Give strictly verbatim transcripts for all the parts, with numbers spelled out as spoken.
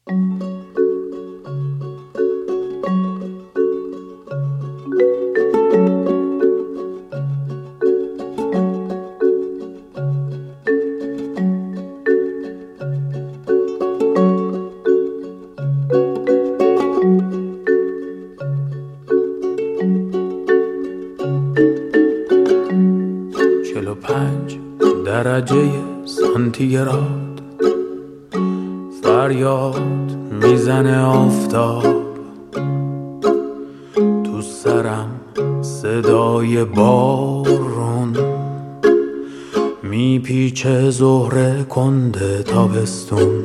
چهل و پنج درجه سانتیگراد فریاد میزنه آفتاب، تو سرم صدای بارون میپیچه زهره کنده تابستون.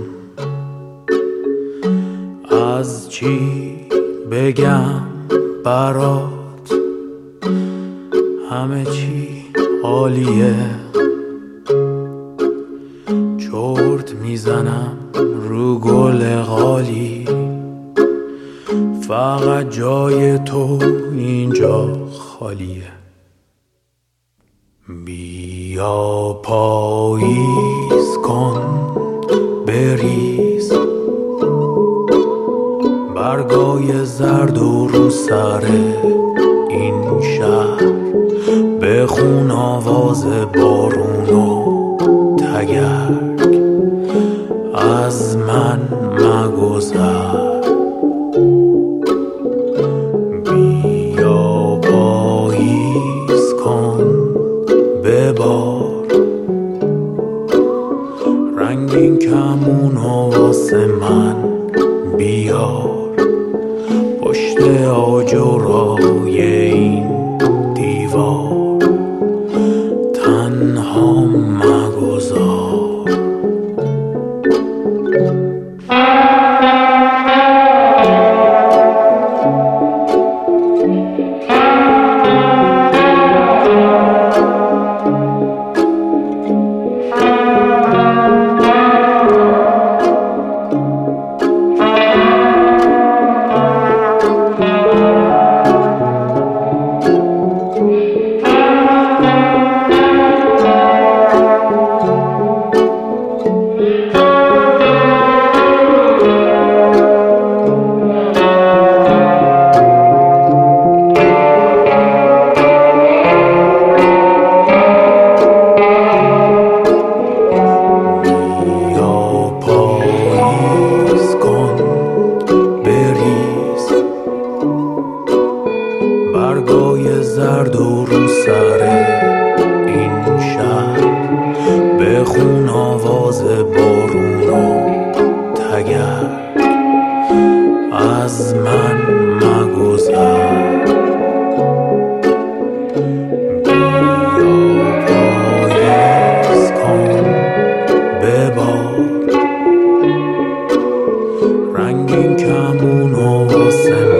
از چی بگم برات، همه چی عالیه، چرت میزنم رو گل غالی، فقط جای تو اینجا خالیه. بیا پاییز کن بریز، برگای زرد و رو سر این شهر، بخون آواز بارون و تگرگ، از من مگذر. بیا پاییز کن ببار، رنگین کمون و واسه من بیار، پشت آجرای این دیوار تنها مگذار. برگای زرد و رو سر این شهر، بخون آواز بارون و تگرگ، از من مگذر. بیا پاییز کن ببار، رنگین کمون و واسه